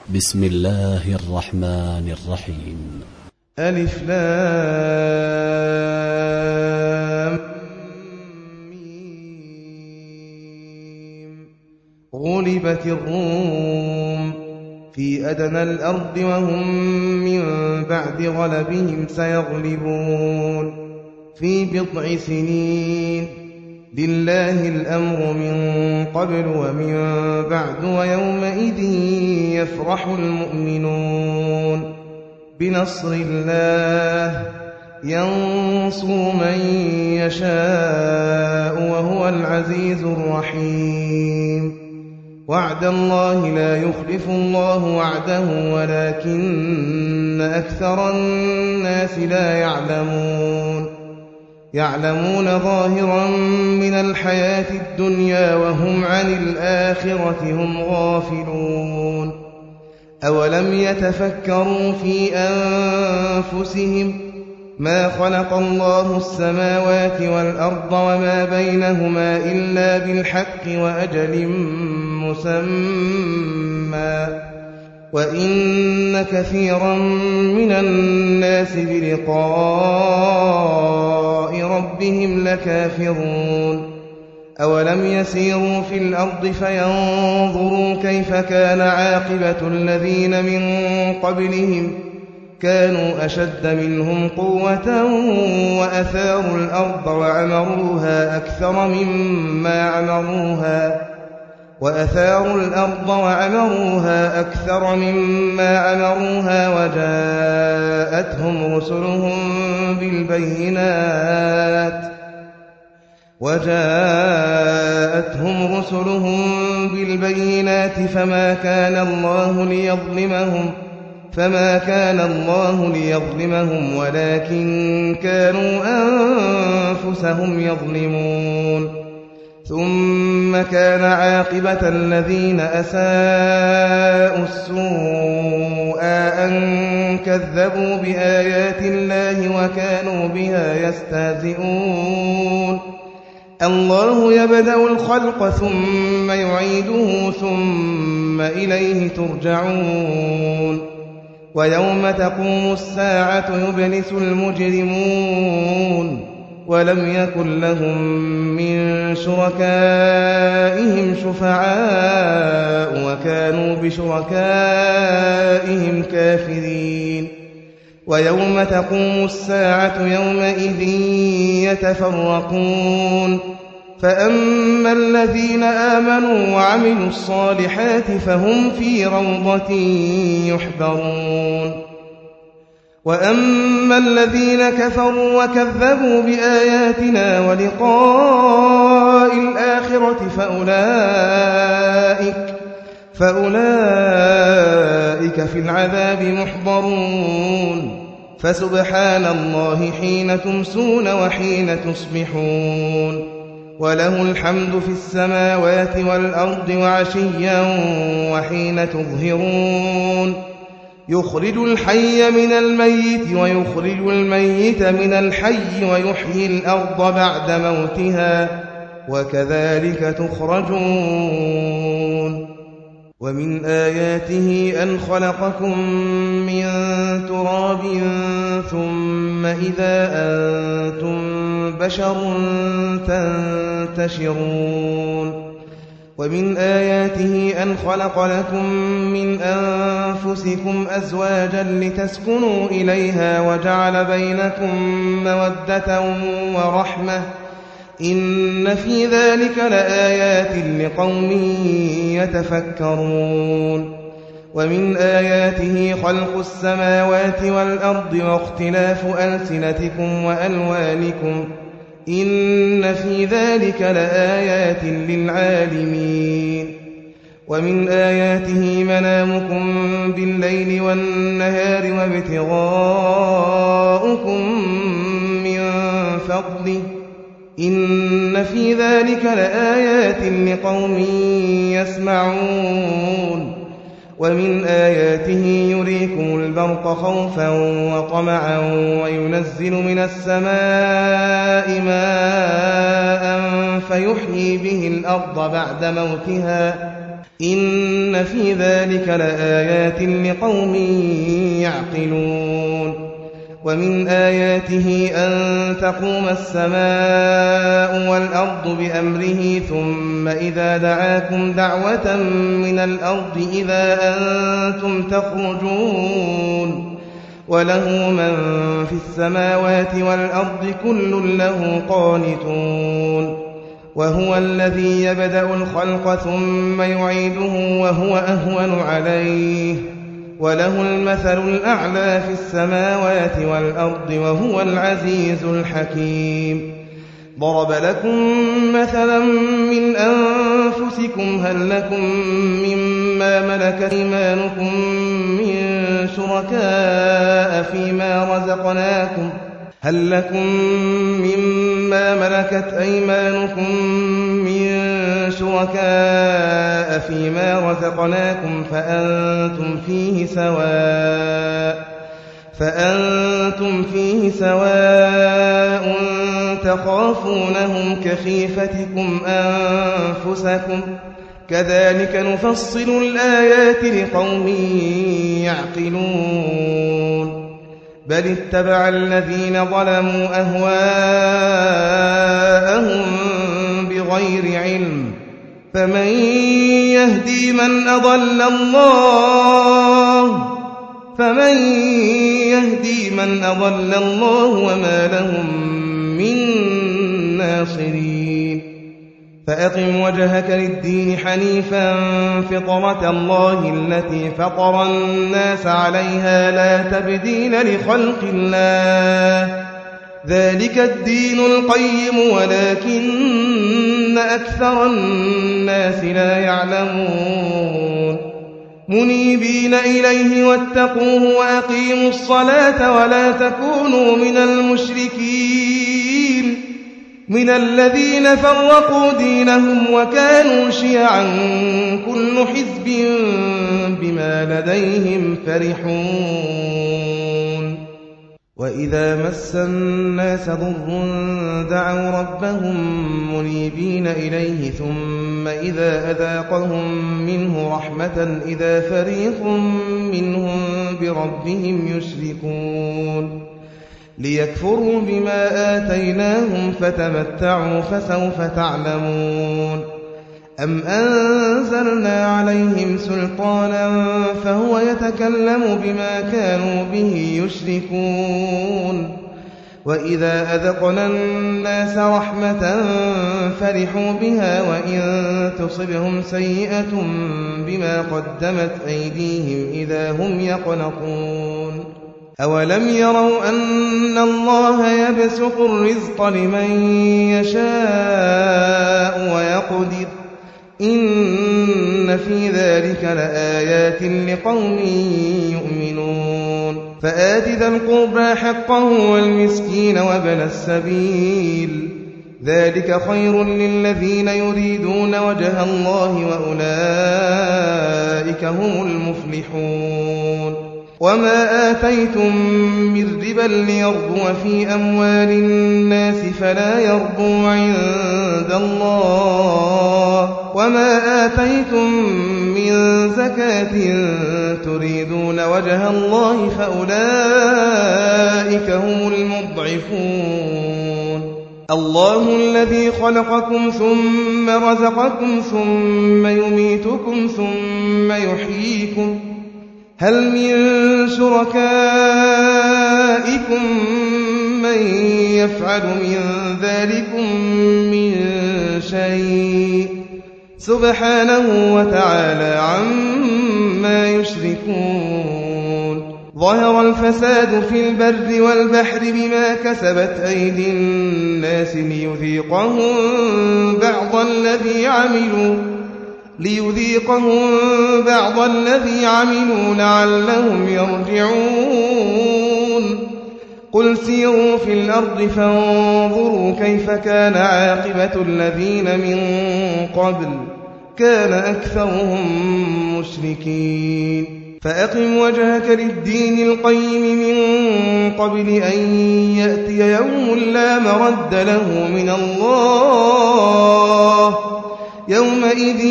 بسم الله الرحمن الرحيم. ألف لام ميم. غلبت الروم في أدنى الأرض وهم من بعد غلبهم سيغلبون في بضع سنين. لله الأمر من قبل ومن بعد ويومئذ يفرح المؤمنون بنصر الله ينصر من يشاء وهو العزيز الرحيم. وعد الله لا يخلف الله وعده ولكن أكثر الناس لا يعلمون ظاهرا من الحياة الدنيا وهم عن الآخرة هم غافلون. أولم يتفكروا في أنفسهم ما خلق الله السماوات والأرض وما بينهما إلا بالحق وأجل مسمى وإن كثيرا من الناس بلقاء ربهم لكافرون. أولم يسيروا في الأرض فينظروا كيف كان عاقبة الذين من قبلهم كانوا أشد منهم قوة وأثاروا الأرض وعمروها أكثر مما عمروها وجاءتهم رسلهم بالبينات فما كان الله ليظلمهم ولكن كانوا أنفسهم يظلمون. ثم كان عاقبة الذين أساءوا السوء أن كذبوا بآيات الله وكانوا بها يستهزئون. الله يبدأ الخلق ثم يعيده ثم إليه ترجعون. ويوم تقوم الساعة يبلس المجرمون ولم يكن لهم من شركائهم شفعاء وكانوا بشركائهم كافرين. ويوم تقوم الساعة يومئذ يتفرقون فأما الذين آمنوا وعملوا الصالحات فهم في روضة يحبرون وأما الذين كفروا وكذبوا بآياتنا ولقاء الآخرة فأولئك في العذاب محضرون. فسبحان الله حين تمسون وحين تصبحون وله الحمد في السماوات والأرض وعشيا وحين تظهرون. يخرج الحي من الميت ويخرج الميت من الحي ويحيي الأرض بعد موتها وكذلك تخرجون. ومن آياته أن خلقكم من تراب ثم إذا أنتم بشر تنتشرون. ومن آياته أن خلق لكم من أنفسكم أزواجا لتسكنوا إليها وجعل بينكم مودة ورحمة إن في ذلك لآيات لقوم يتفكرون. ومن آياته خلق السماوات والأرض واختلاف ألسنتكم وألوانكم إن في ذلك لآيات للعالمين. ومن آياته منامكم بالليل والنهار وابتغاؤكم من فضله إن في ذلك لآيات لقوم يسمعون. ومن آياته يريكم البرق خوفا وطمعا وينزل من السماء ماء فيحيي به الأرض بعد موتها إن في ذلك لآيات لقوم يعقلون ومن آياته أن تقوم السماء والأرض بأمره ثم إذا دعاكم دعوة من الأرض إذا أنتم تخرجون وله من في السماوات والأرض كل له قانتون وهو الذي يبدأ الخلق ثم يعيده وهو أهون عليه وله المثل الأعلى في السماوات والأرض وهو العزيز الحكيم ضرب لكم مثلا من أنفسكم هل لكم مما ملكت أيمانكم من شركاء فيما رزقناكم فأنتم فيه سواء تخافونهم كخيفتكم أنفسكم كذلك نفصل الآيات لقوم يعقلون بل اتبع الذين ظلموا أهواءهم بغير علم فمن يهدي من أضل الله وما لهم من ناصرين فأقم وجهك للدين حنيفا فطرة الله التي فطر الناس عليها لا تبديل لخلق الله ذلك الدين القيم ولكن أكثر الناس لا يعلمون منيبين إليه واتقوه وأقيموا الصلاة ولا تكونوا من المشركين من الذين فرقوا دينهم وكانوا شيعا كل حزب بما لديهم فرحون وإذا مس الناس ضر دعوا ربهم منيبين إليه ثم إذا أذاقهم منه رحمة إذا فريق منهم بربهم يشركون ليكفروا بما آتيناهم فتمتعوا فسوف تعلمون أم أنزلنا عليهم سلطانا فهو يتكلم بما كانوا به يشركون وإذا أذقنا الناس رحمة فرحوا بها وإن تصبهم سيئة بما قدمت أيديهم إذا هم يقنطون أولم يروا أن الله يبسط الرزق لمن يشاء ويقدر إن في ذلك لآيات لقوم يؤمنون فآت ذا القربى حقه والمسكين وابن السبيل ذلك خير للذين يريدون وجه الله وأولئك هم المفلحون وما آتيتم من ربا ليربو في أموال الناس فلا يربو عند الله وما آتيتم من زكاة تريدون وجه الله فأولئك هم المضعفون الله الذي خلقكم ثم رزقكم ثم يميتكم ثم يحييكم هل من شركائكم من يفعل من ذلكم من شيء سبحانه وتعالى عما يشركون ظهر الفساد في البر والبحر بما كسبت أيدي الناس ليذيقهم بعض الذي عملوا لعلهم يرجعون قل سيروا في الأرض فانظروا كيف كان عاقبة الذين من قبل كان أكثرهم مشركين فأقم وجهك للدين القيم من قبل أن يأتي يوم لا مرد له من الله يومئذ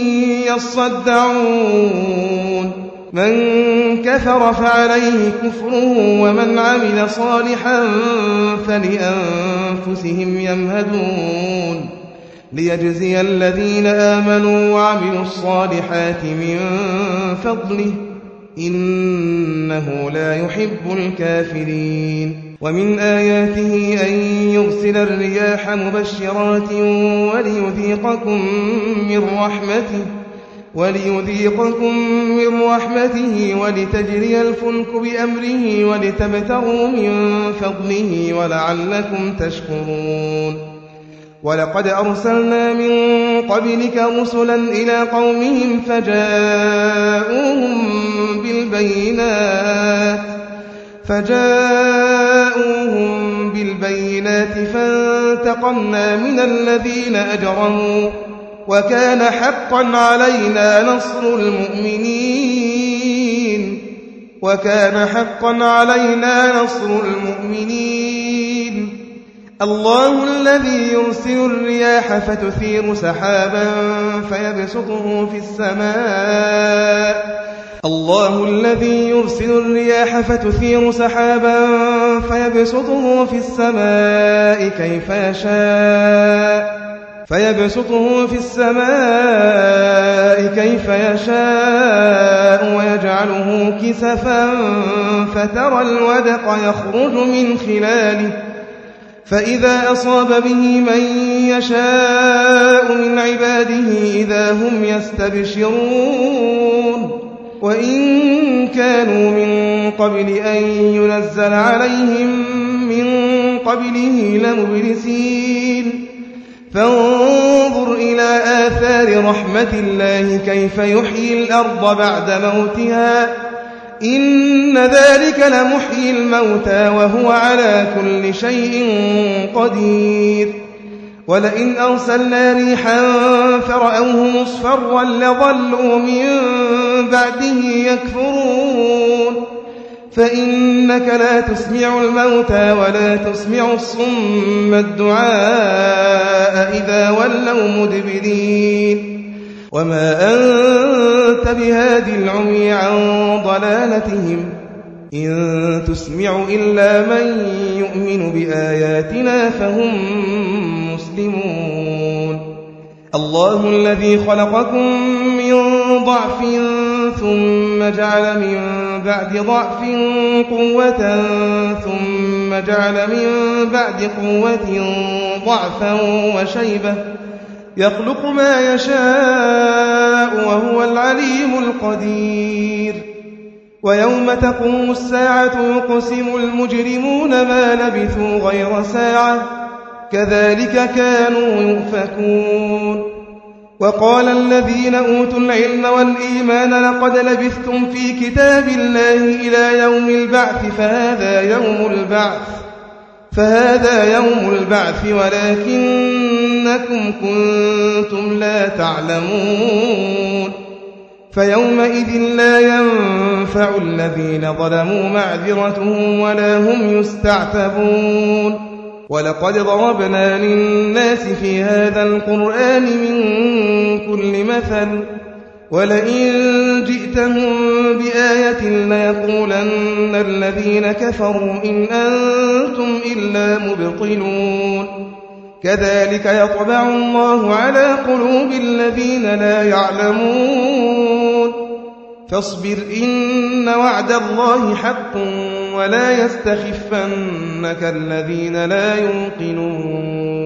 يصدعون من كفر فعليه كفره ومن عمل صالحا فلأنفسهم يمهدون ليجزي الذين آمنوا وعملوا الصالحات من فضله إنه لا يحب الكافرين ومن آياته أن يرسل الرياح مبشرات وليذيقكم من رحمته ولتجري الفلك بأمره ولتبتغوا من فضله ولعلكم تشكرون ولقد أرسلنا من قبلك رسلا إلى قومهم فجاءوهم بالبينات فانتقمنا من الذين أجرموا وكان حقا علينا نصر المؤمنين الله الذي يرسل الرياح فتثير سحابا فيبسطه في السماء كيف يشاء ويجعله كسفا فترى الودق يخرج من خلاله فإذا أصاب به من يشاء من عباده إذا هم يستبشرون وإن كانوا من قبل أن ينزل عليهم من قبله لمبلسين فانظر إلى آثار رحمة الله كيف يحيي الأرض بعد موتها إن ذلك لمحيي الموتى وهو على كل شيء قدير ولئن أرسلنا ريحا فرأوه مصفرا لظلوا من بعده يكفرون فإنك لا تسمع الموتى ولا تسمع الصم الدعاء إذا ولوا مدبرين وما أنت بهادي العمي عن ضلالتهم إن تسمع إلا من يؤمن بآياتنا فهم مسلمون الله الذي خلقكم من ضعف ثم جعل من بعد ضعف قوة ثم جعل من بعد قوة ضعفا وشيبة يخلق ما يشاء وهو العليم القدير ويوم تقوم الساعة يقسم المجرمون ما لبثوا غير ساعة كذلك كانوا يؤفكون وقال الذين أوتوا العلم والإيمان لقد لبثتم في كتاب الله إلى يوم البعث فهذا يوم البعث ولكنكم كنتم لا تعلمون فيومئذ لا ينفع الذين ظلموا معذرتهم ولا هم يستعتبون ولقد ضربنا للناس في هذا القرآن من كل مثل ولئن جئتهم بآية ليقولن الذين كفروا إن أنتم إلا مبطلون كذلك يطبع الله على قلوب الذين لا يعلمون فاصبر إن وعد الله حق ولا يستخفنك الذين لا يوقنون